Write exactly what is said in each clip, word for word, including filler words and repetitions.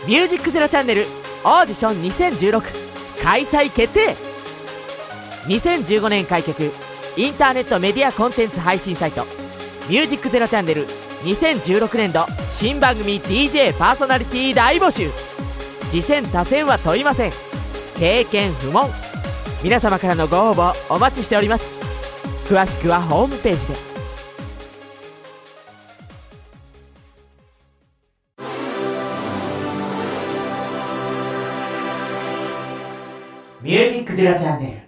ミュージックゼロチャンネルオーディションにせんじゅうろく開催決定。にせんじゅうごねん開局インターネットメディアコンテンツ配信サイトミュージックゼロチャンネルにせんじゅうろくねんど新番組 ディージェー パーソナリティ大募集。次戦他戦は問いません。経験不問。皆様からのご応募お待ちしております。詳しくはホームページで。ミュージックゼロチャンネル。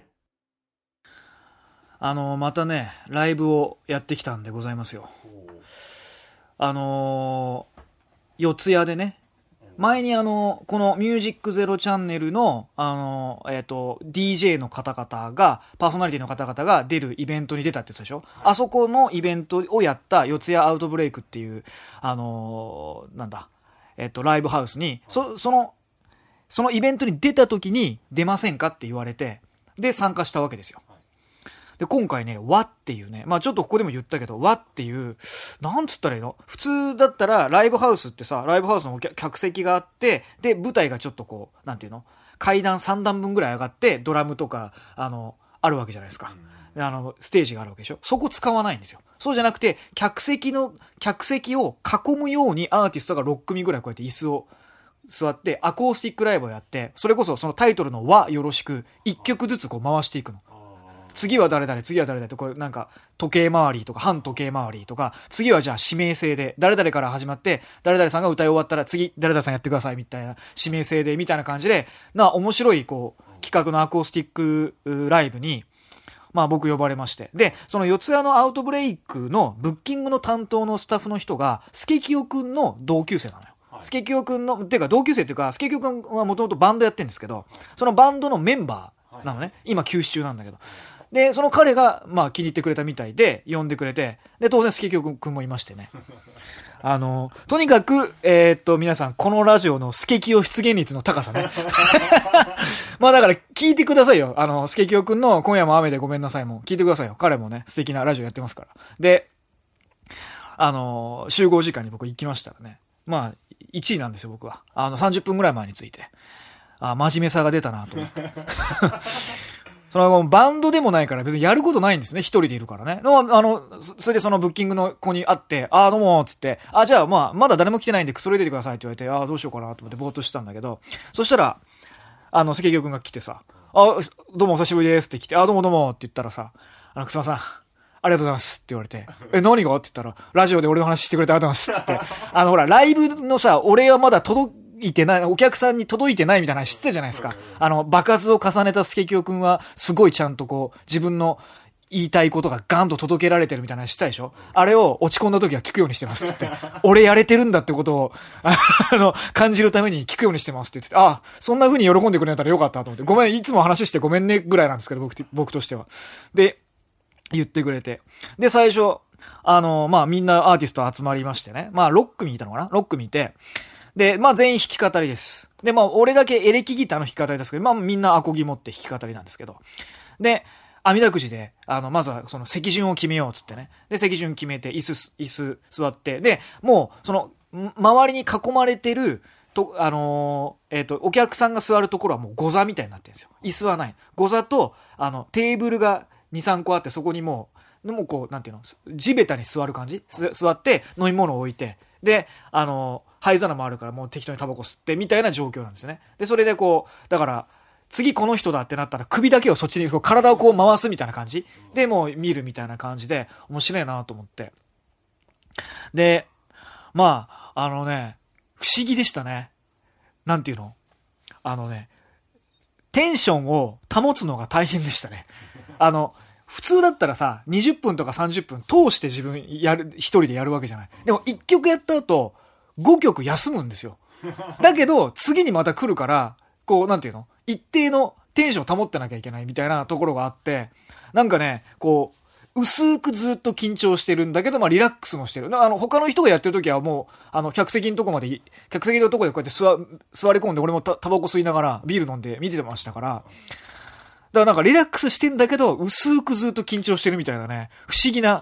あのまたねライブをやってきたんでございますよ。あのー、四谷でね、前にあのこのミュージックゼロチャンネルのあのえっと ディージェー の方々がパーソナリティの方々が出るイベントに出たって言ってたでしょ。あそこのイベントをやった四谷アウトブレイクっていうあのー、なんだえっとライブハウスにそそのそのイベントに出た時に出ませんかって言われて、で参加したわけですよ。で今回ね和っていうね、まあちょっとここでも言ったけど和っていうなんつったらいいの、普通だったらライブハウスってさ、ライブハウスの客席があって、で舞台がちょっとこうなんていうの、階段さんだんぶんぐらい上がってドラムとかあのあるわけじゃないですか。あのステージがあるわけでしょ。そこ使わないんですよ。そうじゃなくて客席の客席を囲むようにアーティストがろっくみぐらいこうやって椅子を座ってアコースティックライブをやって、それこそそのタイトルの和よろしくいっきょくずつこう回していくの。次は誰々次は誰々とこうなんか時計回りとか半時計回りとか、次はじゃあ指名制で誰々から始まって誰々さんが歌い終わったら次誰々さんやってくださいみたいな指名制でみたいな感じでな面白いこう企画のアコースティックライブにまあ僕呼ばれまして、でその四谷のアウトブレイクのブッキングの担当のスタッフの人がスケキヨくんの同級生なのよ。スケキヨくんのっていうか同級生っていうか、スケキヨくんはもともとバンドやってるんですけど、そのバンドのメンバーなのね。今休止中なんだけど、でその彼がまあ気に入ってくれたみたいで呼んでくれて、で当然スケキヨくんもいましてねあのとにかくえー、っと皆さんこのラジオのスケキヨ出現率の高さねまあだから聞いてくださいよ。あのスケキヨくんの今夜も雨でごめんなさいも聞いてくださいよ。彼もね素敵なラジオやってますから。であの集合時間に僕行きましたらね、まあいちいなんですよ僕は。あのさんじゅっぷんぐらい前に着いて、あ真面目さが出たなと思ってそのバンドでもないから別にやることないんですね。一人でいるからね。のあのそれでそのブッキングの子に会って、あどうもっつって、あじゃあまあまだ誰も来てないんでくつろいでてくださいって言われて、あどうしようかなと思ってぼーっとしてたんだけど、そしたらあの関京くんが来てさ、あどうもお久しぶりですって来て、あどうもどうもって言ったらさ、あのくすまさんありがとうございますって言われて、え何がって言ったら、ラジオで俺の話してくれてありがとうございますって言ってあのほらライブのさ、俺はまだ届いてない、お客さんに届いてないみたいな話してたじゃないですか。あの爆発を重ねたスケキヨくんはすごいちゃんとこう自分の言いたいことがガンと届けられてるみたいな話したでしょ。あれを落ち込んだ時は聞くようにしてますって俺やれてるんだってことをあの感じるために聞くようにしてますって言ってて、あそんな風に喜んでくれたらよかったと思って、ごめんいつも話してごめんねぐらいなんですけど、僕僕としては。で言ってくれて、で最初あのまあみんなアーティスト集まりましてね、まあろっくみいたのかな、ろっくみいて、でまあ全員弾き語りです。でまあ俺だけエレキギターの弾き語りですけど、まあみんなアコギ持って弾き語りなんですけど、で網だくじであのまずはその席順を決めようっつってね、で席順決めて椅子椅子座って、でもうその周りに囲まれてるとあのー、えっとお客さんが座るところはもうゴ座みたいになってるんですよ。椅子はないゴ座とあのテーブルがにさんこあって、そこにもうもうこうなんていうの地べたに座る感じ、座って飲み物を置いて、であの灰皿もあるからもう適当にタバコ吸ってみたいな状況なんですよね。でそれでこうだから次この人だってなったら首だけをそっちにこう体をこう回すみたいな感じでもう見るみたいな感じで面白いなと思って、でまああのね不思議でしたね。なんていうのあのねテンションを保つのが大変でしたね。あの普通だったらさにじゅっぷんとかさんじゅっぷん通して自分やる一人でやるわけじゃない。でもいっきょくやった後ごきょく休むんですよ。だけど次にまた来るからこうなんていうの一定のテンションを保ってなきゃいけないみたいなところがあって、なんかねこう薄くずっと緊張してるんだけど、まあリラックスもしてる。あの他の人がやってる時はもうあの客席のとこまで客席のとこでこうやって座座り込んで、俺もタタバコ吸いながらビール飲んで見てましたから、だからなんかリラックスしてんだけど薄くずっと緊張してるみたいなね、不思議な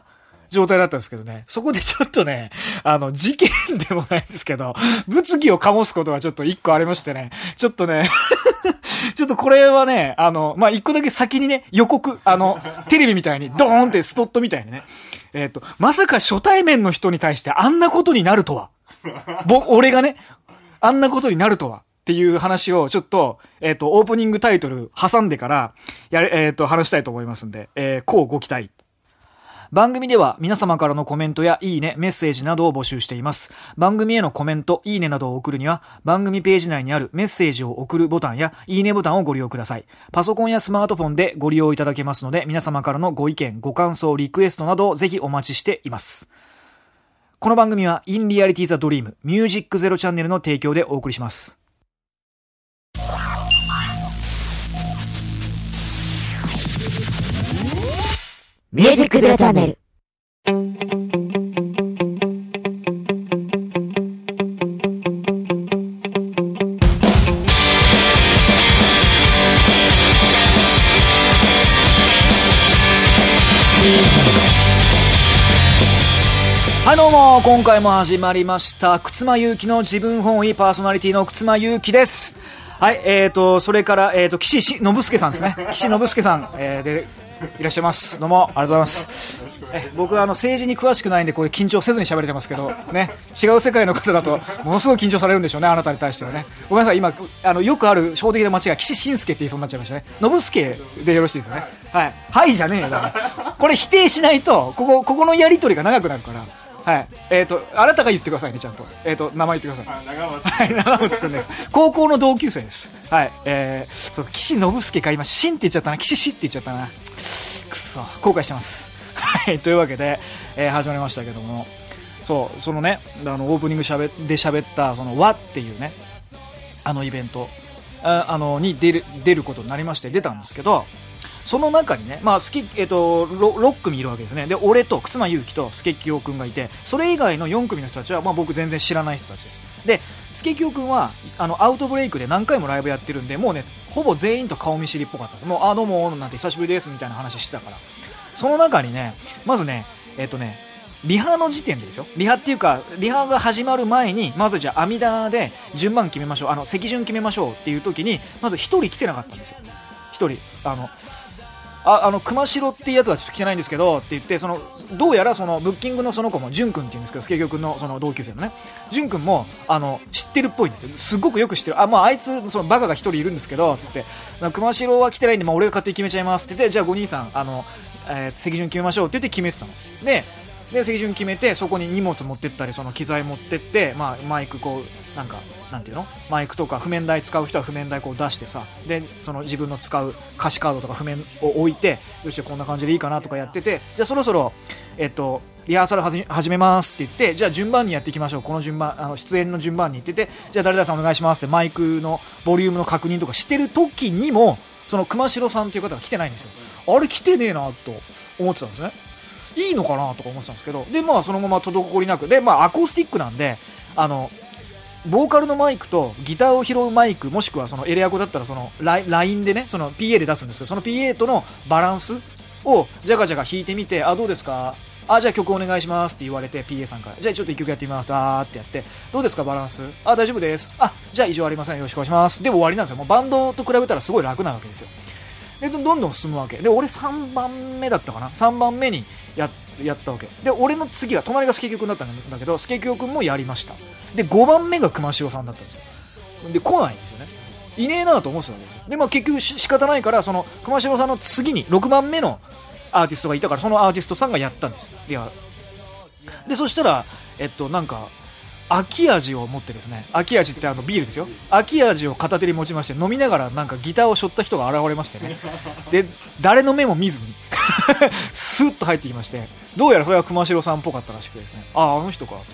状態だったんですけどね。そこでちょっとね、あの、事件でもないんですけど、物議を醸すことがちょっと一個ありましてね。ちょっとね、ちょっとこれはね、あの、まあ、一個だけ先にね、予告、あの、テレビみたいにドーンってスポットみたいにね。えっと、まさか初対面の人に対してあんなことになるとは。ぼ、俺がね、あんなことになるとは。っていう話をちょっと、えっと、オープニングタイトル挟んでから、やれ、えっと、話したいと思いますんで、えー、こうご期待。番組では皆様からのコメントやいいね、メッセージなどを募集しています。番組へのコメント、いいねなどを送るには、番組ページ内にあるメッセージを送るボタンやいいねボタンをご利用ください。パソコンやスマートフォンでご利用いただけますので、皆様からのご意見、ご感想、リクエストなどをぜひお待ちしています。この番組は In Reality the Dream Music Zero チャンネルの提供でお送りします。 ミュージックゼロチャンネル。 はいどうも、今回も始まりましたくつまゆうきの自分本位、パーソナリティのくつまゆうきです。はい、えーとそれからえーと岸信介さんですね。岸信介さん、えー、でいらっしゃいます。どうもありがとうございます。え僕はあの政治に詳しくないんでこれ緊張せずに喋れてますけどね、違う世界の方だとものすごい緊張されるんでしょうね、あなたに対してはね。ごめんなさい、今あのよくある衝撃的な間違い、岸信介って言いそうになっちゃいましたね。信介でよろしいですよね。はいはいじゃねえよ、だからこれ否定しないとここここのやり取りが長くなるから。はい、えっ、ー、とあなたが言ってくださいね、ちゃんと。えっ、ー、と名前言ってください。長松。はい、長松くんです。高校の同級生です。はい、えー、そう岸信介か、今信って言っちゃったな、岸氏って言っちゃったな。くそ、後悔してます。はい、というわけで、えー、始まりましたけども、そうそのね、あのオープニングしゃべで喋ったその和っていうね、あのイベントああのに出る出ることになりまして出たんですけど。その中にね、まあ、スケ、えっと、ろっ組いるわけですね。で、俺と、くつまゆうきと、スケキヨくんがいて、それ以外のよん組の人たちは、まあ、僕全然知らない人たちです。で、スケキヨくんは、あの、アウトブレイクで何回もライブやってるんで、もうね、ほぼ全員と顔見知りっぽかったです。もう、あ、どうも、なんて久しぶりです、みたいな話してたから。その中にね、まずね、えっとね、リハの時点でですよ。リハっていうか、リハが始まる前に、まずじゃあ、阿弥陀で順番決めましょう。あの、席順決めましょうっていう時に、まず一人来てなかったんですよ。一人。あの、あ、あの熊代っていうやつがちょっと来てないんですけどって言って、そのどうやらそのブッキングのその子も潤くんって言うんですけど、スケキョ君のその同級生のね、潤くんもあの知ってるっぽいんですよ。すごくよく知ってる。あ、まああいつそのバカが一人いるんですけどつって、熊代は来てないんで、まあ俺が勝手に決めちゃいますって言って、じゃあご兄さんあの、えー、席順決めましょうって言って決めてたので。で席順決めて、そこに荷物持ってったり、その機材持ってって、まあ、マイクこうなんかなんていうの、マイクとか譜面台使う人は譜面台こう出してさ、でその自分の使う歌詞カードとか譜面を置いて、よしこんな感じでいいかなとかやってて、じゃあそろそろえっとリハーサルはじ始めますって言って、じゃあ順番にやっていきましょう、この順番、あの出演の順番に言ってて、じゃあ誰々さんお願いしますってマイクのボリュームの確認とかしてる時にも、その熊代さんっていう方が来てないんですよ。あれ来てねえなと思ってたんですね。いいのかなとか思ってたんですけど、でまあそのまま滞りなくで、まあアコースティックなんで、あのボーカルのマイクとギターを拾うマイク、もしくはそのエレアコだったらそのラインでね、その ピーエー で出すんですけど、その ピーエー とのバランスをジャガジャガ弾いてみて、あどうですか、あじゃあ曲お願いしますって言われて、 ピーエー さんからじゃあちょっといっきょくやってみます、あーってやって、どうですかバランス、あ大丈夫です、あじゃあ異常ありません、よろしくお願いしますで終わりなんですよ。もうバンドと比べたらすごい楽なわけですよ。でどんどん進むわけで、俺さんばんめだったかな、さんばんめにややったわけで、俺の次が隣がスケキョ君だったんだけど、スケキョ君もやりました。でごばんめが熊代さんだったんですよ。で来ないんですよね、いねえなと思ってたわけですよ。でまあ結局し仕方ないから、その熊代さんの次にろくばんめのアーティストがいたから、そのアーティストさんがやったんですよ。いやでそしたらえっとなんか秋味を持ってですね、秋味ってあのビールですよ、秋味を片手に持ちまして、飲みながらなんかギターを背負った人が現れましてね、で誰の目も見ずにスーッと入ってきまして、どうやらそれは熊代さんっぽかったらしくてですね、あああの人かと思って、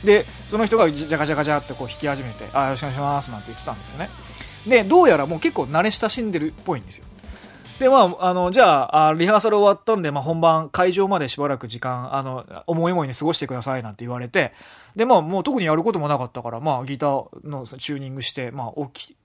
でその人がジャカジャカジャってこう弾き始めて、あよろしくお願いしますなんて言ってたんですよね。でどうやらもう結構慣れ親しんでるっぽいんですよ。でまあ、あのじゃあ、あリハーサル終わったんで、まあ、本番会場までしばらく時間あの思い思いに過ごしてくださいなんて言われて、で、まあ、もう特にやることもなかったから、まあ、ギターのチューニングして、まあ、起き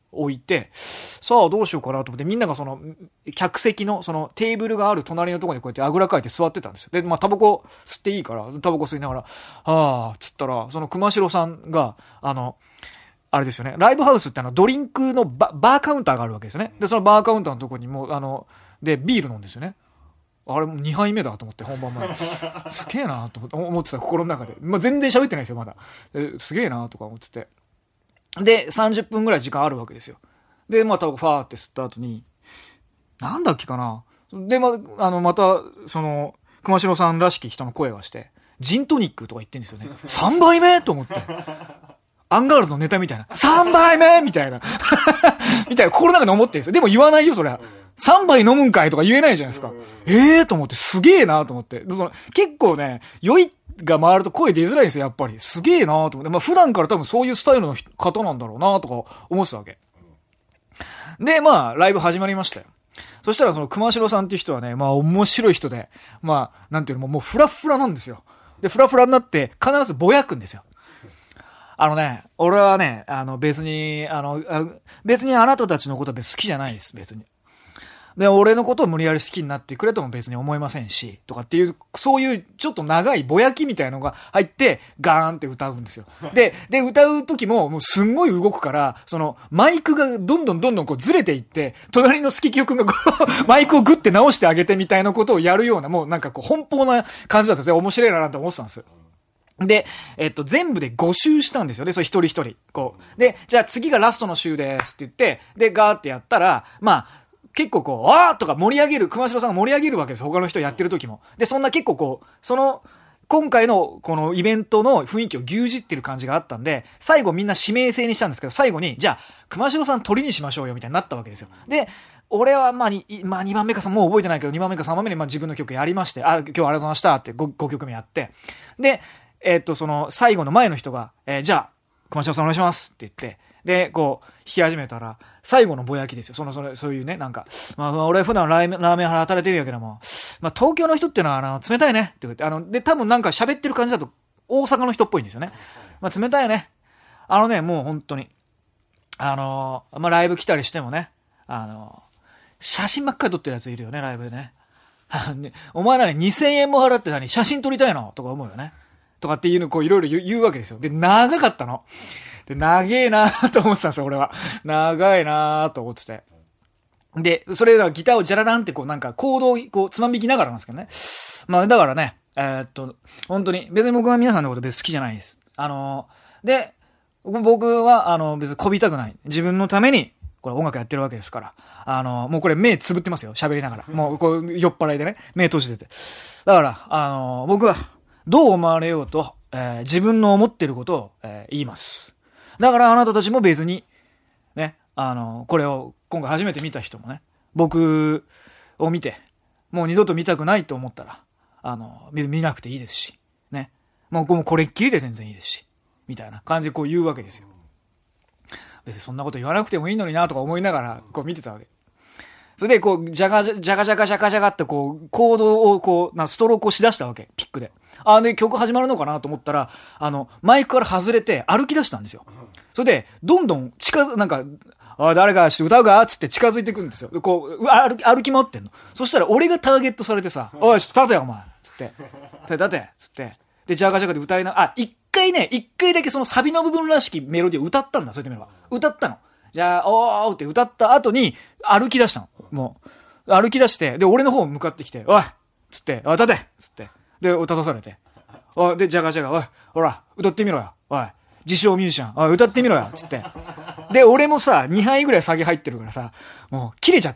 置いて、さあどうしようかなと思って、みんながその、客席のそのテーブルがある隣のところにこうやってあぐらかいて座ってたんですよ。で、まあタバコ吸っていいから、タバコ吸いながら、はぁ、つったら、その熊代さんが、あの、あれですよね、ライブハウスってあの、ドリンクのバ、バーカウンターがあるわけですよね。で、そのバーカウンターのところにもう、あの、で、ビール飲んですよね。あれもにはいめだと思って本番前すげえなと思ってた心の中で、まあ、全然喋ってないですよまだ。えすげえなとか思ってて、でさんじゅっぷんぐらい時間あるわけですよ。でまたファーって吸った後になんだっけかなで、まあのまたその熊代さんらしき人の声がしてジントニックとか言ってんですよね。さんばいめと思ってアンガールズのネタみたいなさんばいめみたいなみたいな心の中で思ってるんですよ。でも言わないよそれは。さんばい飲むんかいとか言えないじゃないですか。ええーと思って、すげえなと思って。その結構ね、酔いが回ると声出づらいんですよ、やっぱり。すげえなと思って。まあ普段から多分そういうスタイルの方なんだろうなとか思ってたわけ。で、まあ、ライブ始まりましたよ。そしたらその熊代さんっていう人はね、まあ面白い人で、まあ、なんていうのも、もうフラフラなんですよ。で、フラフラになって必ずぼやくんですよ。あのね、俺はね、あの別に、あの、あの別にあなたたちのことは別に好きじゃないです、別に。で、俺のことを無理やり好きになってくれとも別に思いませんし、とかっていう、そういうちょっと長いぼやきみたいのが入って、ガーンって歌うんですよ。で、で、歌う時も、もうすんごい動くから、その、マイクがどんどんどんどんこうずれていって、隣のスキキヨ君がこう、マイクをグッて直してあげてみたいなことをやるような、もうなんかこう、奔放な感じだったんですよ。面白いななんて思ってたんですよ。で、えっと、全部でご周したんですよね。それ一人一人。こう。で、じゃあ次がラストの周ですって言って、で、ガーってやったら、まあ、結構こう、あーとか盛り上げる、熊代さんが盛り上げるわけです。他の人やってる時も。で、そんな結構こう、その、今回のこのイベントの雰囲気を牛耳ってる感じがあったんで、最後みんな指名制にしたんですけど、最後に、じゃあ、熊代さん鳥にしましょうよみたいになったわけですよ。で、俺はまあに、まあにばんめかさ、もう覚えてないけど、にばんめかさんばんめにまあ自分の曲やりまして、あ、今日はありがとうございましたって 5, ごきょくめやって、で、えっと、その、最後の前の人が、えー、じゃあ、熊代さんお願いしますって言って、で、こう、弾き始めたら、最後のぼやきですよ。その、それ、そういうね、なんか、まあ、俺普段ラーメン、ラーメン屋働いてるんやけども、まあ、東京の人ってのは、あの、冷たいねって言って、あの、で、多分なんか喋ってる感じだと、大阪の人っぽいんですよね。まあ、冷たいね。あのね、もう本当に、あのー、まあ、ライブ来たりしてもね、あのー、写真ばっかり撮ってるやついるよね、ライブでね。お前らににせんえんも払って何写真撮りたいのとか思うよね。とかっていうのをこういろいろ言うわけですよ。で、長かったの。で、長えなーと思ってたんですよ、俺は。長いなーと思ってて。で、それがギターをジャラランってこうなんかコードをこうつまみきながらなんですけどね。まあだからね、えー、っと、本当に別に僕は皆さんのこと別に好きじゃないです。あのー、で、僕はあの別にこびたくない。自分のためにこれ音楽やってるわけですから。あのー、もうこれ目つぶってますよ、喋りながら。もうこう酔っ払いでね、目閉じてて。だから、あのー、僕はどう思われようと、えー、自分の思ってることを、えー、言います。だからあなたたちも別に、ね、あの、これを今回初めて見た人もね、僕を見て、もう二度と見たくないと思ったら、あの、見なくていいですし、ね。もうこれっきりで全然いいですし、みたいな感じでこう言うわけですよ。別にそんなこと言わなくてもいいのになとか思いながら、こう見てたわけ。それでこう、ジャガジャガジャガジャガジャガってこう、コードをこう、なストロークをしだしたわけ、ピックで。あ、で、曲始まるのかなと思ったら、あの、マイクから外れて歩き出したんですよ。それで、どんどん近づ、なんか、あ、誰か歌うかつって近づいてくるんですよ。こう、歩き、歩き回ってんの。そしたら俺がターゲットされてさ、おい、ちょっと立てよ、お前つって。立て、立てつって。で、ジャガジャガで歌いな、あ、一回ね、一回だけそのサビの部分らしきメロディーを歌ったんだ、そうやってみれば。歌ったの。じゃあ、おーって歌った後に、歩き出したの。もう、歩き出して、で、俺の方向かってきて、おいつって、おい、立てつって。で、立たされて。おい、で、ジャガジャガ、おい、ほら、歌ってみろよ。おい、自称ミュージシャン、おい、歌ってみろよ。つって。で、俺もさ、にはいぐらい下げ入ってるからさ、もう、切れちゃって。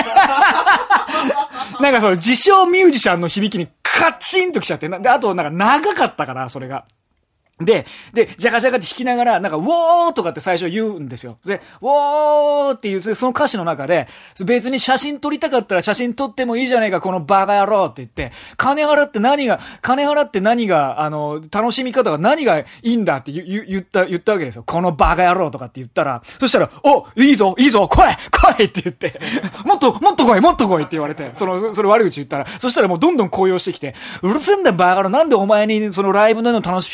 なんかその、自称ミュージシャンの響きにカチンときちゃって。で、あと、なんか長かったから、それが。で、で、ジャカジャカって弾きながら、なんか、ウォーとかって最初言うんですよ。で、ウォーっていう、その歌詞の中で、別に写真撮りたかったら写真撮ってもいいじゃないか、このバカ野郎って言って、金払って何が、金払って何が、あの、楽しみ方が何がいいんだって言、言った、言ったわけですよ。このバカ野郎とかって言ったら、そしたら、お、いいぞ、いいぞ、来い来いって言って、もっと、もっと来い、もっと来いって言われて、その、それ悪口言ったら、そしたらもうどんどん高揚してきて、うるせえんだよバカ野郎、なんでお前にそのライブの楽しみ方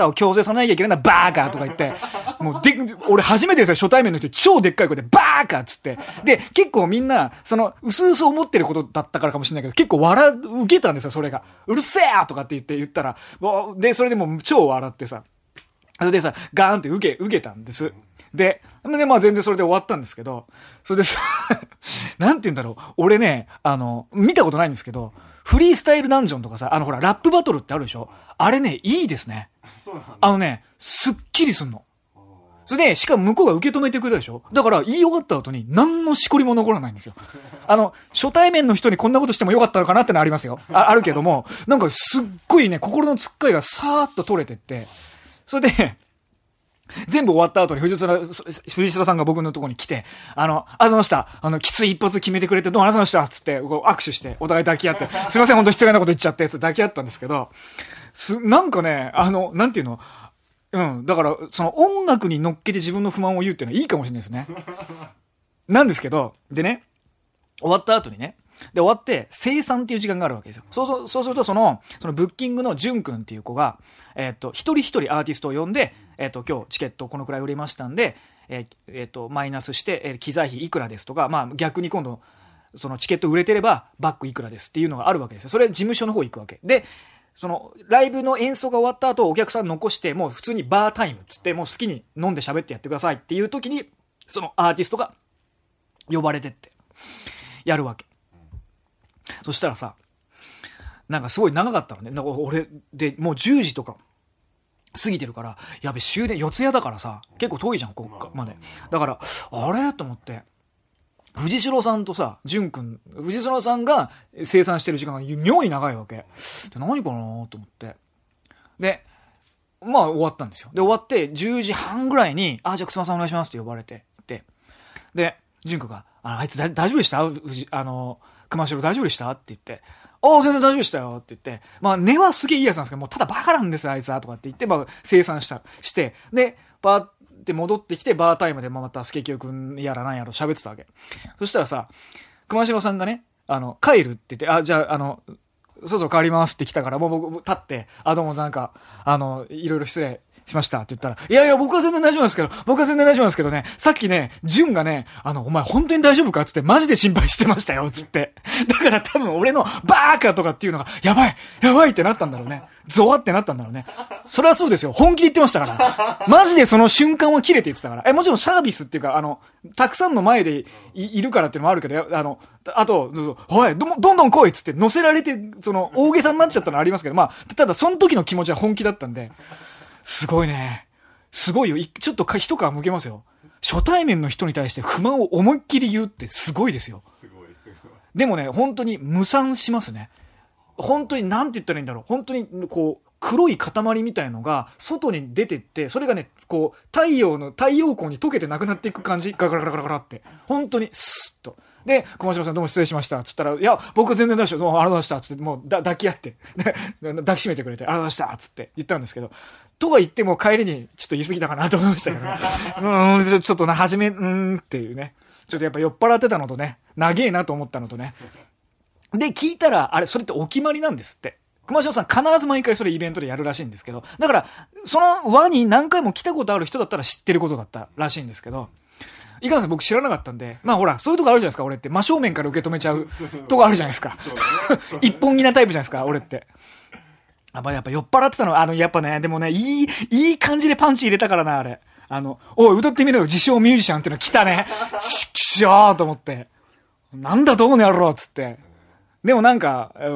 さを強制させなきゃいけないんだ、バーカとか言って、もうで、俺初めてですよ、初対面の人超でっかい声で、バーカっつって。で、結構みんな、その、うすうす思ってることだったからかもしれないけど、結構笑う、受けたんですよ、それが。うるせえとかって言って言ったら、で、それでもう超笑ってさ、それでさ、ガーンって受け、受けたんです。で、で、まあ全然それで終わったんですけど、それでさ、なんて言うんだろう、俺ね、あの、見たことないんですけど、フリースタイルダンジョンとかさ、あのほら、ラップバトルってあるでしょ？あれね、いいですね。あのね、すっきりすんの。それで、しかも向こうが受け止めてくれたでしょ？だから言い終わった後に何のしこりも残らないんですよ。あの、初対面の人にこんなことしてもよかったのかなってのありますよ。あ、あるけども、なんかすっごいね、心のつっかいがさーっと取れてって、それで、全部終わった後に藤空、藤空さんが僕のところに来て、あの、ありがとうございました。あの、きつい一発決めてくれてどうもありがとうございましたつって、こう握手して、お互い抱き合って、すいません、本当失礼なこと言っちゃって、つって抱き合ったんですけど、す、なんかね、あの、なんていうの、うん、だから、その音楽に乗っけて自分の不満を言うっていうのはいいかもしれないですね。なんですけど、でね、終わった後にね、で、終わって、生産っていう時間があるわけですよ。そうそう、そうすると、その、そのブッキングのジュン君っていう子が、えっと、一人一人アーティストを呼んで、えっと、今日チケットこのくらい売れましたんで、えー、えっと、マイナスして、えー、機材費いくらですとか、まあ、逆に今度、そのチケット売れてれば、バックいくらですっていうのがあるわけですよ。それ、事務所の方行くわけ。で、その、ライブの演奏が終わった後、お客さん残して、もう普通にバータイムっつって、もう好きに飲んで喋ってやってくださいっていう時に、そのアーティストが呼ばれてって、やるわけ。そしたらさ、なんかすごい長かったのね。なんか俺、で、もうじゅうじとか過ぎてるから、やべ、終電、四谷だからさ、結構遠いじゃん、ここまで。だから、あれと思って、藤代さんとさ、淳くん、藤代さんが生産してる時間が妙に長いわけ。で、何かなと思って。で、まあ終わったんですよ。で、終わってじゅうじはんぐらいに、あ、じゃあ草間さんお願いしますって呼ばれて、で、で、淳くんが、あの、あいつ大丈夫でした？あの、熊代大丈夫でしたって言って、ああ、全然大丈夫でしたよって言って、まあ、根はすげえいいやつなんですけど、もうただバカなんですよ、あいつは、とかって言って、まあ、生産した、して、で、バーって戻ってきて、バータイムでまた、スケキヨくんやらなんやろ喋ってたわけ。そしたらさ、熊代さんがね、あの、帰るって言って、あ、じゃあ、あの、そろそろ帰りますって来たから、もう僕、立って、あ、どうもなんか、あの、いろいろ失礼しましたって言ったら、いやいや、僕は全然大丈夫なんですけど、僕は全然大丈夫なんですけどね、さっきね、ジュンがね、あの、お前本当に大丈夫かつって、マジで心配してましたよ、つって。だから多分俺のバーカとかっていうのが、やばいやばいってなったんだろうね。ゾワってなったんだろうね。それはそうですよ。本気で言ってましたから。マジでその瞬間は切れて言ってたから。え、もちろんサービスっていうか、あの、たくさんの前で い, いるからっていうのもあるけど、あの、あと、そうそう、おい、ど、どんどん来いっつって乗せられて、その、大げさになっちゃったのありますけど、まあ、ただその時の気持ちは本気だったんで、すごいね。すごいよ。ちょっとか一皮向けますよ。初対面の人に対して不満を思いっきり言うってすごいですよ。すごいすごい。でもね、本当に無賛しますね。本当になんて言ったらいいんだろう。本当にこう、黒い塊みたいのが外に出てって、それがね、こう、太陽の、太陽光に溶けてなくなっていく感じ。ガラガラガラガラって。本当に、スッと。で、小松さんどうも失礼しました。つったら、いや、僕は全然大丈夫。どうもありがとうございました。つって、もうだ抱き合って、抱きしめてくれて、ありがとうございました。つって言ったんですけど、とは言っても帰りにちょっと言い過ぎたかなと思いましたけど、ね、うん、ちょっとな、はじめ、うーんっていうね。ちょっとやっぱ酔っ払ってたのとね、長えなと思ったのとね。で、聞いたら、あれ、それってお決まりなんですって。熊代さん必ず毎回それイベントでやるらしいんですけど、だから、その輪に何回も来たことある人だったら知ってることだったらしいんですけど、いかんせん僕知らなかったんで、まあほら、そういうとこあるじゃないですか、俺って。真正面から受け止めちゃうとこあるじゃないですか。一本気なタイプじゃないですか、俺って。やっぱ、やっぱ酔っ払ってたの、あの、やっぱね、でもね、いい、いい感じでパンチ入れたからな、あれ。あの、おい、歌ってみろよ、自称ミュージシャンっていうの来たね。しきしょーと思って。なんだどうねやろうつって。でもなんか、うん、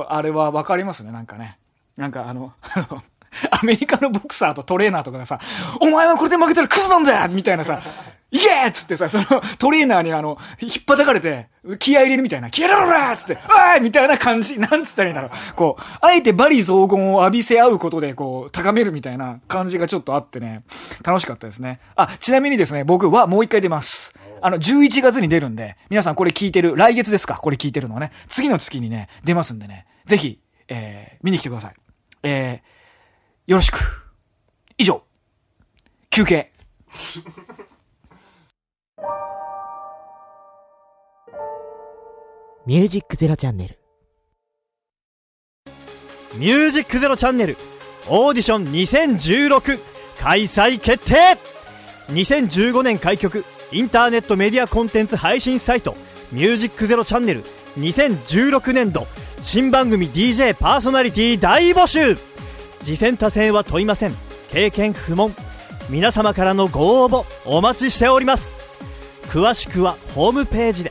あれはわかりますね、なんかね。なんかあの、アメリカのボクサーとトレーナーとかがさ、お前はこれで負けたらクズなんだよみたいなさ、いけーっつってさ、そのトレーナーにあの、引っ叩かれて、気合い入れるみたいな、気合い入れろーっつって、おいみたいな感じ、なんつったらいいんだろう。こう、あえて罵詈雑言を浴びせ合うことで、こう、高めるみたいな感じがちょっとあってね、楽しかったですね。あ、ちなみにですね、僕はもう一回出ます。あの、じゅういちがつに出るんで、皆さんこれ聞いてる、来月ですかこれ聞いてるのはね、次の月にね、出ますんでね、ぜひ、えー、見に来てください。えー、よろしく。以上、休憩。 ミュージックゼロチャンネル。 ミュージックゼロチャンネル。 オーディションにせんじゅうろく開催決定。にせんじゅうごねん開局インターネットメディアコンテンツ配信サイトミュージックゼロチャンネルにせんじゅうろくねんど新番組 ディージェー パーソナリティ大募集。次戦他戦は問いません。経験不問。皆様からのご応募お待ちしております。詳しくはホームページで。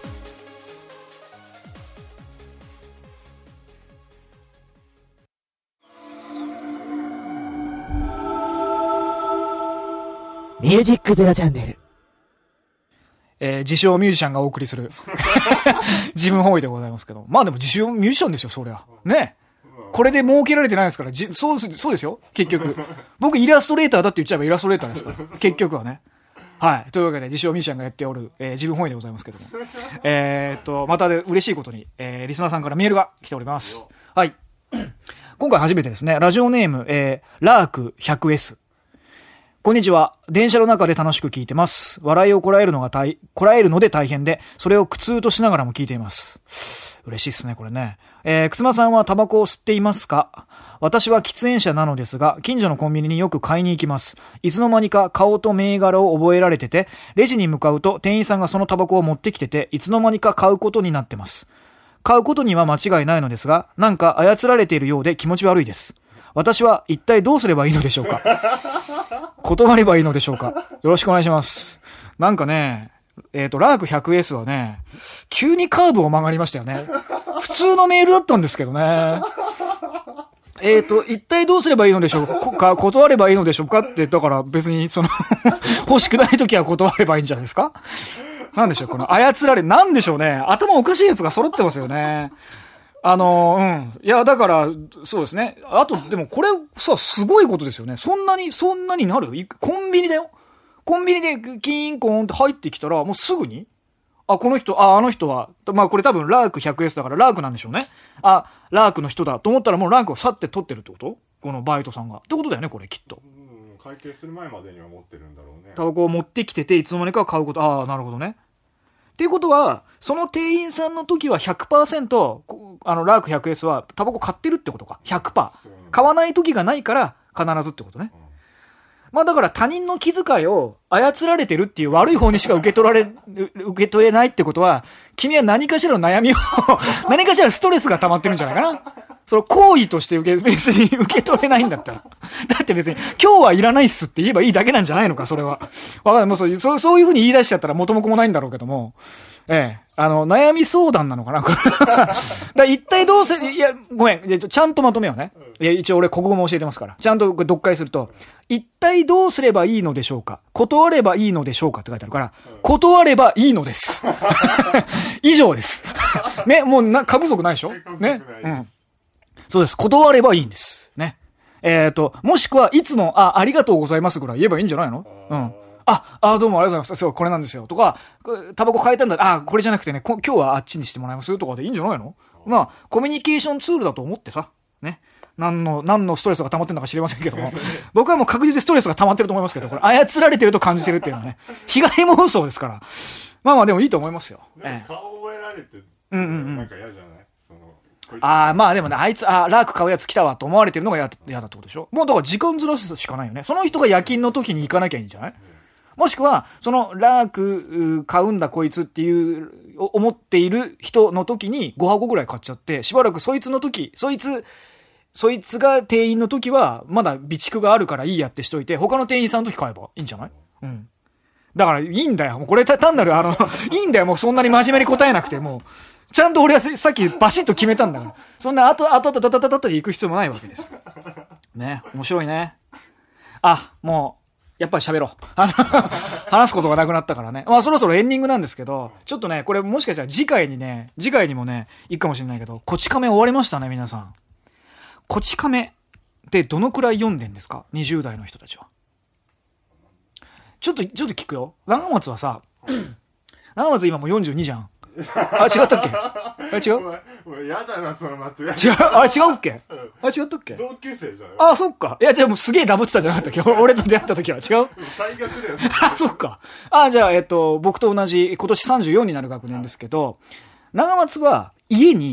ミュージックゼロチャンネル、 えー、自称ミュージシャンがお送りする自分本位でございますけど、まあでも自称ミュージシャンですよ、そりゃね。これで儲けられてないですから、じそうそうですよ、結局僕イラストレーターだって言っちゃえばイラストレーターですから結局はね。はい。というわけで、自称ミュージシャンがやっておる、えー、自分本位でございますけども。えーっと、またで嬉しいことに、えー、リスナーさんからメールが来ております。はい。今回初めてですね、ラジオネーム、えー、ラーク ひゃくエス。こんにちは。電車の中で楽しく聞いてます。笑いをこらえるのが大、こらえるので大変で、それを苦痛としながらも聞いています。嬉しいっすね、これね。えー、くつまさんはタバコを吸っていますか？私は喫煙者なのですが、近所のコンビニによく買いに行きます。いつの間にか顔と銘柄を覚えられてて、レジに向かうと店員さんがそのタバコを持ってきてて、いつの間にか買うことになってます。買うことには間違いないのですが、なんか操られているようで気持ち悪いです。私は一体どうすればいいのでしょうか？断ればいいのでしょうか？よろしくお願いします。なんかね、えっと、ラーク ひゃくエス はね、急にカーブを曲がりましたよね。普通のメールだったんですけどね。えっと、一体どうすればいいのでしょうか？断ればいいのでしょうかって、だから別にその、欲しくないときは断ればいいんじゃないですか？なんでしょう、この操られ、なんでしょうね。頭おかしいやつが揃ってますよね。あの、うん。いや、だから、そうですね。あと、でもこれさ、すごいことですよね。そんなに、そんなになる？コンビニだよ。コンビニでキーンコーンって入ってきたら、もうすぐにあ、この人、あ、あの人は、まあこれ多分ラーク ひゃくエス だからラークなんでしょうね。あ、ラークの人だと思ったらもうラークを去って取ってるってこと？このバイトさんが。ってことだよね、これきっと。 うん、会計する前までには持ってるんだろうね。 タバコを持ってきてて、いつの間にか買うこと。ああ、なるほどね。っていうことは、その店員さんの時は ひゃくパーセント、あの、ラーク ひゃくエス はタバコ買ってるってことか。ひゃくパーセント。買わない時がないから必ずってことね。うん、まあだから他人の気遣いを操られてるっていう悪い方にしか受け取られ、受け取れないってことは、君は何かしらの悩みを、何かしらストレスが溜まってるんじゃないかな。その行為として受け、別に受け取れないんだったら。だって別に、今日はいらないっすって言えばいいだけなんじゃないのか、それは。わかんない。もうそう、そう、そういうふうに言い出しちゃったら元も子もないんだろうけども。ええ。あの、悩み相談なのかなこれだ一体どうせ、いや、ごめん。ちゃんとまとめようね。いや、一応俺国語も教えてますから。ちゃんと読解すると、一体どうすればいいのでしょうか？断ればいいのでしょうかって書いてあるから、断ればいいのです。以上です。ね、もうな、過不足ないでしょ？ね。うん。そうです。断ればいいんです。ね。えっと、もしくは、いつも、あ、ありがとうございますぐらい言えばいいんじゃないの？うん。あ、あ、どうもありがとうございます。そう、これなんですよ。とか、タバコ変えたんだ。あ、これじゃなくてね、今日はあっちにしてもらいますとかでいいんじゃないの？まあ、コミュニケーションツールだと思ってさ。ね。何の、何のストレスが溜まってるのか知りませんけども。僕はもう確実にストレスが溜まってると思いますけど、これ操られてると感じてるっていうのはね、被害妄想ですから。まあまあでもいいと思いますよ。 ええ、顔を覚えられて、 うんうんうん。 なんか嫌じゃない？ ああ、まあでもね、あいつ、あラーク買うやつ来たわと思われてるのが嫌だってことでしょ？もうだから時間ずらすしかないよね。その人が夜勤の時に行かなきゃいいんじゃない？もしくは、そのラーク買うんだこいつっていう、思っている人の時にごはこぐらい買っちゃって、しばらくそいつの時、そいつ、そいつが店員の時は、まだ備蓄があるからいいやってしといて、他の店員さんの時買えばいいんじゃない？うん。だからいいんだよ。もうこれ単なるあの、いいんだよ。もうそんなに真面目に答えなくて、もう。ちゃんと俺はさっきバシッと決めたんだから。そんな後、後、後、後、後、後で行く必要もないわけです。ね。面白いね。あ、もう、やっぱり喋ろう。あの、話すことがなくなったからね。まあそろそろエンディングなんですけど、ちょっとね、これもしかしたら次回にね、次回にもね、行くかもしれないけど、こち亀終わりましたね、皆さん。こち亀ってどのくらい読んでんですか？ にじゅう 代の人たちは。ちょっと、ちょっと聞くよ。長松はさ、長松今もうよんじゅうにじゃん。あ、違ったっけ？あ、違う？ もうやだな、その間違い。 違う、あれ違うっけ？うん、あ、違ったっけ？ 同級生じゃない？ あ、そっか。いや、じゃあもうすげえダブってたんじゃなかったっけ？俺と出会った時は。違う？ 大学だよ。 あ、そっか。あ、じゃあ、えっと、僕と同じ、今年さんじゅうよんになる学年ですけど、長松は家に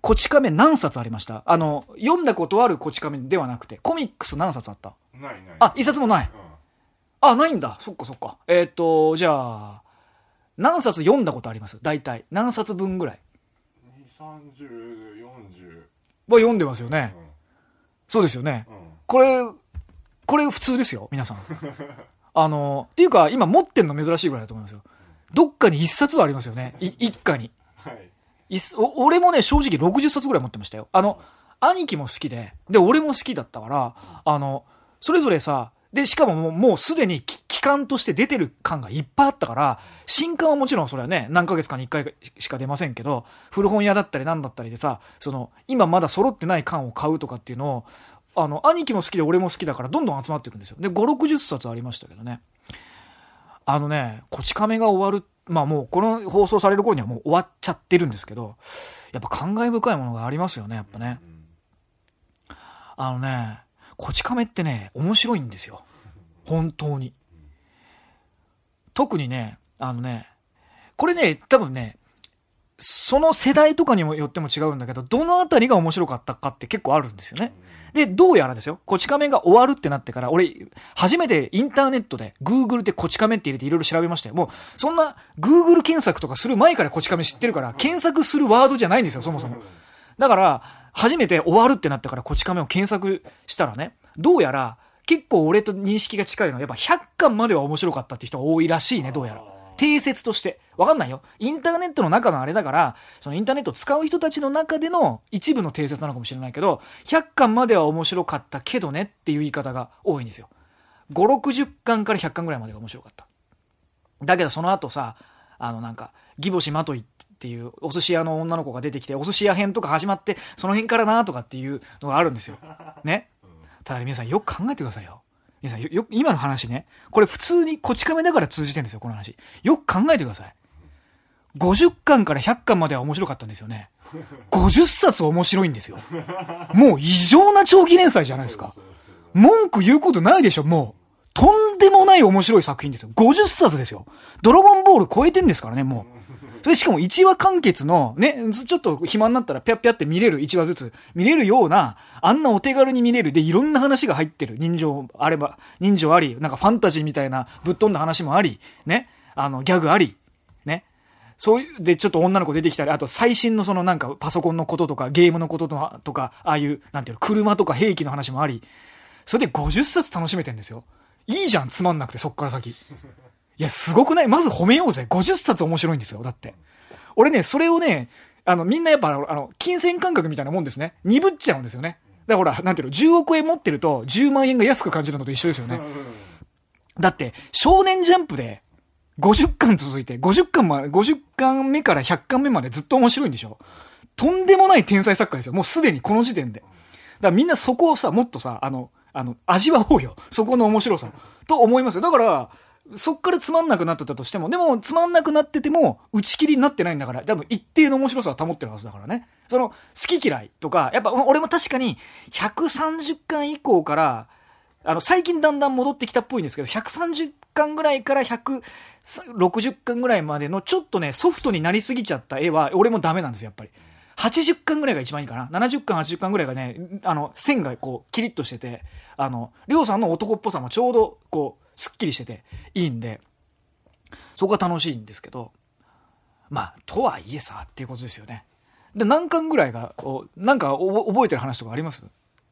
こち亀何冊ありました？あの、読んだことあるこち亀ではなくて、コミックス何冊あった？ ないない。 あ、一冊もない。 うん。 あ、ないんだ。そっかそっか。えっと、じゃあ、何冊読んだことあります？大体。何冊分ぐらい？ に、さんじゅう、よんじゅう。 は読んでますよね。 うん。 そうですよね。 うん。 これ、これ普通ですよ、皆さん。あの、っていうか、今持ってんの珍しいぐらいだと思いますよ。どっかに一冊はありますよね。い一家に。 はい。 いっお俺もね、正直ろくじゅっさつぐらい持ってましたよ。あの、兄貴も好きで、で、俺も好きだったから、あの、それぞれさ、で、しかももう、もうすでにき期間として出てる巻がいっぱいあったから、新刊はもちろんそれはね、何ヶ月かにいっかいしか出ませんけど、古本屋だったりなんだったりでさ、その、今まだ揃ってない巻を買うとかっていうのを、あの、兄貴も好きで俺も好きだからどんどん集まってくるんですよ。で、ご、ろくじゅっさつありましたけどね。あのね、こち亀が終わる、まあもうこの放送される頃にはもう終わっちゃってるんですけど、やっぱ感慨深いものがありますよね、やっぱね。あのね、こち亀ってね、面白いんですよ。本当に。特にね、あのね、これね、多分ね、その世代とかにもよっても違うんだけど、どのあたりが面白かったかって結構あるんですよね。で、どうやらですよ、こち亀が終わるってなってから、俺、初めてインターネットで、Google でこち亀って入れていろいろ調べましたよ。もう、そんな、Google 検索とかする前からこち亀知ってるから、検索するワードじゃないんですよ、そもそも。だから、初めて終わるってなってからこち亀を検索したらね、どうやら、結構俺と認識が近いのは、やっぱひゃっかんまでは面白かったって人が多いらしいね、どうやら。定説として。わかんないよ。インターネットの中のあれだから、そのインターネットを使う人たちの中での一部の定説なのかもしれないけど、ひゃっかんまでは面白かったけどねっていう言い方が多いんですよ。ご、ろくじゅっかんからひゃっかんぐらいまでが面白かった。だけどその後さ、あのなんか、ギボシマトイっていうお寿司屋の女の子が出てきて、お寿司屋編とか始まって、その辺からなとかっていうのがあるんですよ。ね。ただ皆さんよく考えてくださいよ。皆さんよ、よ、今の話ね、これ普通にこち亀だから通じてるんですよ、この話。よく考えてください。ごじゅっかんからひゃっかんまでは面白かったんですよね。ごじゅっさつ面白いんですよ。もう異常な長期連載じゃないですか。文句言うことないでしょ、もう。とんでもない面白い作品ですよ。ごじゅっさつですよ。ドラゴンボール超えてんですからね、もう。それしかもいちわ完結の、ね、ちょっと暇になったらぴゃっぴゃって見れるいちわずつ見れるような、あんなお手軽に見れるでいろんな話が入ってる人情あれば、人情あり、なんかファンタジーみたいなぶっ飛んだ話もあり、ね、あの、ギャグあり、ね。そういう、で、ちょっと女の子出てきたり、あと最新のそのなんかパソコンのこととかゲームのこととか、とかああいう、なんていうの、車とか兵器の話もあり、それでごじゅっさつ楽しめてんですよ。いいじゃん、つまんなくて、そっから先。いや、すごくない？まず褒めようぜ。ごじゅっさつ面白いんですよ、だって。俺ね、それをね、あの、みんなやっぱ、あの、金銭感覚みたいなもんですね。鈍っちゃうんですよね。だからほら、なんていうの、じゅうおくえん持ってると、じゅうまんえんが安く感じるのと一緒ですよね。だって、少年ジャンプで、ごじゅっかん続いて、ごじゅっかんま、ごじゅっかんめからひゃっかんめまでずっと面白いんでしょ。とんでもない天才作家ですよ。もうすでにこの時点で。だからみんなそこをさ、もっとさ、あの、あの、味わおうよ。そこの面白さ。と思いますよ。だから、そっからつまんなくなってたとしても、でもつまんなくなってても、打ち切りになってないんだから、多分一定の面白さは保ってるはずだからね。その、好き嫌いとか、やっぱ俺も確かに、ひゃくさんじゅっかん以降から、あの、最近だんだん戻ってきたっぽいんですけど、ひゃくさんじゅっかんぐらいからひゃくろくじゅっかんぐらいまでのちょっとね、ソフトになりすぎちゃった絵は、俺もダメなんですよ、やっぱり。はちじゅっかんぐらいが一番いいかな。ななじゅっかん、はちじゅっかんぐらいがね、あの、線がこう、キリッとしてて、あの、りょうさんの男っぽさもちょうど、こう、スッキリしてて、いいんで、そこが楽しいんですけど、まあ、とはいえさ、っていうことですよね。で、何巻ぐらいが、おなんかお覚えてる話とかあります？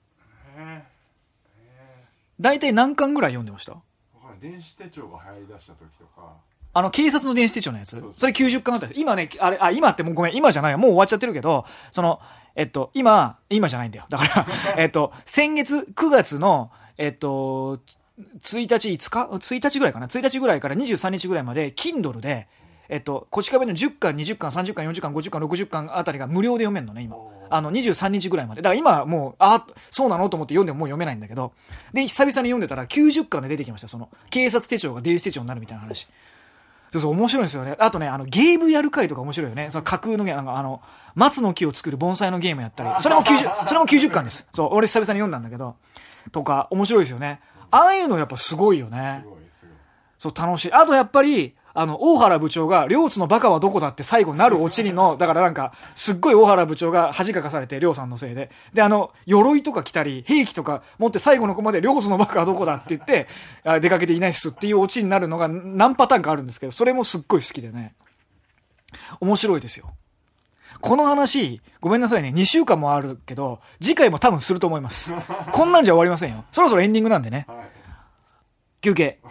大体何巻ぐらい読んでました？ 電子手帳が流行り出した時とか。 あの、警察の電子手帳のやつ？ そうそう。 それきゅうじゅっかんあったんです。今ね、あれ、あ、今ってもうごめん、今じゃないよ。もう終わっちゃってるけど、その、えっと、今、今じゃないんだよ。だから、えっと、先月、くがつの、えっと、ついたち、いつか ?ついたちぐらいかな ?ついたちぐらいからにじゅうさんにちぐらいまで、Kindle で、えっと、こち亀のじゅっかん、にじゅっかん、さんじゅっかん、よんじゅっかん、ごじゅっかん、ろくじゅっかんあたりが無料で読めるのね、今。あの、にじゅうさんにちぐらいまで。だから今、もう、あ、そうなのと思って読んでももう読めないんだけど、で、久々に読んでたらきゅうじゅっかんで出てきました。その、警察手帳が電子手帳になるみたいな話。そうそう、面白いですよね。あとね、あの、ゲームやる回とか面白いよね。その架空のゲーム、あの、松の木を作る盆栽のゲームやったり、それもきゅうじゅう、それもきゅうじゅっかんです。そう、俺久々に読んだんだけど、とか、面白いですよね。ああいうのやっぱすごいよね。そう、楽しい。あとやっぱり、 あの、大原部長が、両津のバカはどこだって最後なるオチにの、だからなんか、すっごい大原部長が恥かかされて、両さんのせいで。で、あの、鎧とか着たり、兵器とか持って最後の子まで、両津のバカはどこだって言って、あ出かけていないっすっていうオチになるのが何パターンかあるんですけど、それもすっごい好きでね。面白いですよ。この話、ごめんなさいね、にしゅうかんもあるけど、次回も多分すると思います。こんなんじゃ終わりませんよ。そろそろエンディングなんでね。 はい、 休憩。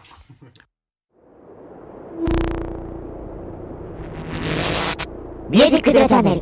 ミュージックゼロチャンネル。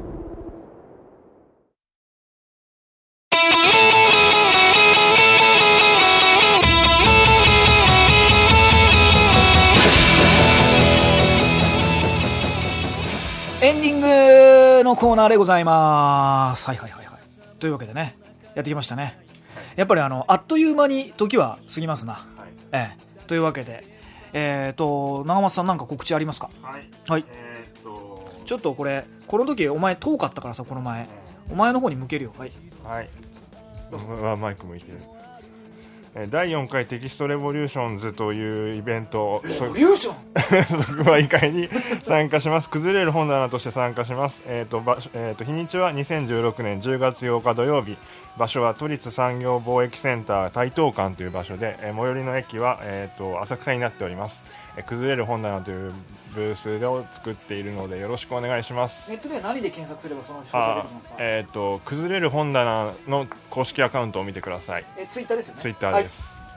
エンディングのコーナーでございます。はいはいはいはい。というわけでね、やってきましたね。やっぱりあの、あっという間に時は過ぎますな。はい、ええ。というわけで、えーと、長松さんなんか告知ありますか？ はい。 はい。 えー、っと、 ちょっとこれ、この時お前遠かったからさ、この前。うん、お前の方に向けるよ。はい。 はい。マイク向いてる。だいよんかいテキストレボリューションズというイベント、 レボリューション即売会に参加します。崩れる本棚として参加します。えっ、ー、と、えー、と日にちはにせんじゅうろくねんじゅうがつようか土曜日。場所は都立産業貿易センター台東館という場所で、えー、最寄りの駅は、えー、と浅草になっております。えー、崩れる本棚というブースを作っているのでよろしくお願いします。 ネットでは何で検索すればその詳細出てきますか？ えー、と崩れる本棚の公式アカウントを見てください。 えツイッターですよね。 ツイッターです。 はい、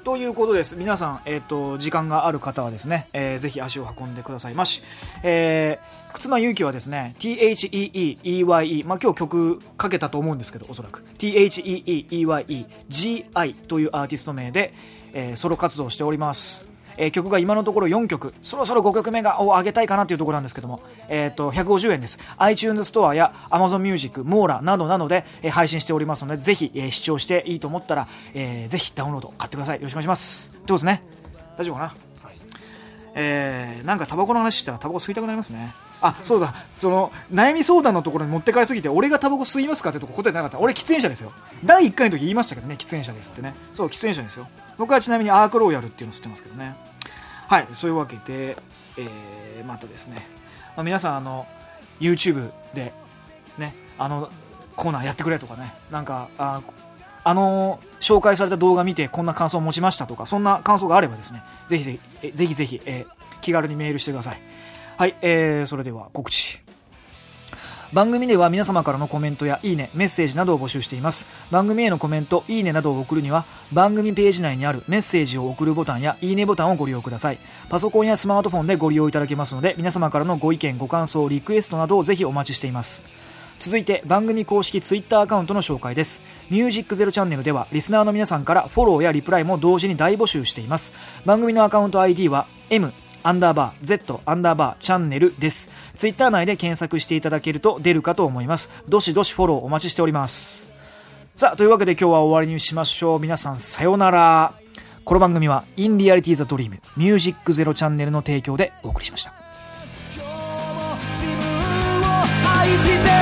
ということです。皆さん、えー、と時間がある方はですね、えー、ぜひ足を運んでくださいまし。えー忽那勇気はですね ティーエイチイーイーイーワイイー、まあ、今日曲かけたと思うんですけど、おそらく ティーエイチイーイーイーワイイージーアイ というアーティスト名で、えー、ソロ活動しております。えー、曲が今のところよんきょく、そろそろごきょくめがを上げたいかなというところなんですけども、えー、とひゃくごじゅうえんです。 iTunes ストアや Amazon Music、 モーラなどなどで、えー、配信しておりますので、ぜひ、えー、視聴していいと思ったら、えー、ぜひダウンロード買ってください。よろしくお願いします。ということですね。大丈夫かな、はい、えー、なんかタバコの話したらタバコ吸いたくなりますね。あ、そうだ、その悩み相談のところに持ってかれすぎて、俺がタバコ吸いますかってとこ答えてなかった。俺喫煙者ですよ。だいいっかいの時言いましたけどね、喫煙者ですってね。そう、喫煙者ですよ。僕はちなみにアークローヤルっていうのを吸ってますけどね。はい、そういうわけで、えー、またですね、まあ、皆さんあの YouTube でね、あのコーナーやってくれとかね、なんかああの紹介された動画見てこんな感想を持ちましたとか、そんな感想があればですね、ぜひぜひえぜひぜひ、えー、気軽にメールしてください。はい、えー、それでは告知。番組では皆様からのコメントやいいね、メッセージなどを募集しています。番組へのコメント、いいねなどを送るには、番組ページ内にあるメッセージを送るボタンやいいねボタンをご利用ください。パソコンやスマートフォンでご利用いただけますので、皆様からのご意見、ご感想、リクエストなどをぜひお待ちしています。続いて番組公式ツイッターアカウントの紹介です。ミュージックゼロチャンネルではリスナーの皆さんからフォローやリプライも同時に大募集しています。番組のアカウント アイディー は Mアンダーバー Z アンダーバーチャンネルです。ツイッター内で検索していただけると出るかと思います。どしどしフォローお待ちしております。さあ、というわけで今日は終わりにしましょう。皆さんさようなら。この番組は In Reality The Dream ミュージックゼロチャンネルの提供でお送りしました。今日も自分を愛して